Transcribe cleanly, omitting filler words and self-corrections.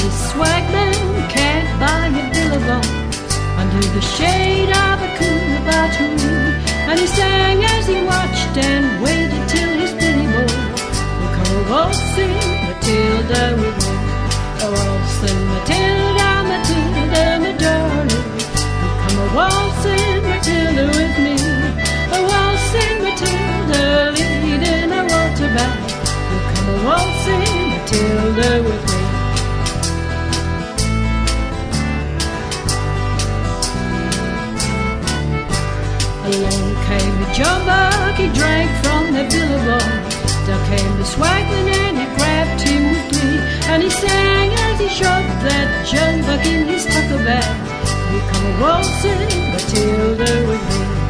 this swagman can't buy a billabong under the shade of a coonabah tree. And he sang as he watched and waited till his Billy Boy will come a waltzing Matilda with me. A waltzing Matilda, Matilda, my darling, will come a waltzing Matilda with me. A waltzing Matilda leading a water bag, will come a waltzing Matilda with me. Along came the jumbuck, he drank from the billabong. Down came the swagman and he grabbed him with glee. And he sang as he shoved that jumbuck in his tucker bag, "Here come a waltzing Matilda with me."